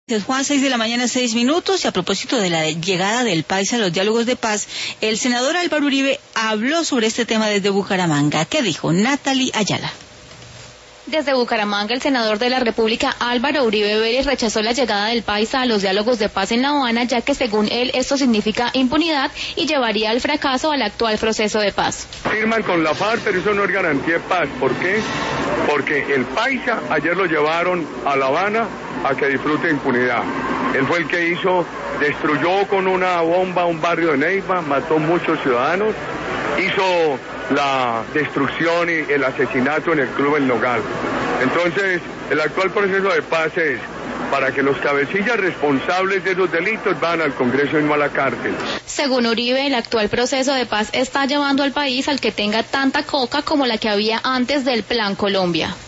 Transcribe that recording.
Juan, 6 de la mañana, 6 minutos, y a propósito de la llegada del país a los diálogos de paz, el senador Álvaro Uribe habló sobre este tema desde Bucaramanga. ¿Qué dijo? Natalie Ayala. Desde Bucaramanga, el senador de la República, Álvaro Uribe Vélez, rechazó la llegada del país a los diálogos de paz en La Habana, ya que según él esto significa impunidad y llevaría al fracaso al actual proceso de paz. Firman con la FARC, pero eso no es garantía de paz. ¿Por qué? Porque el paisa ayer lo llevaron a La Habana a que disfrute impunidad. Él fue el que destruyó con una bomba un barrio de Neiva, mató muchos ciudadanos, hizo la destrucción y el asesinato en el Club El Nogal. Entonces, el actual proceso de paz es para que los cabecillas responsables de esos delitos van al Congreso y no a la cárcel. Según Uribe, el actual proceso de paz está llevando al país al que tenga tanta coca como la que había antes del Plan Colombia.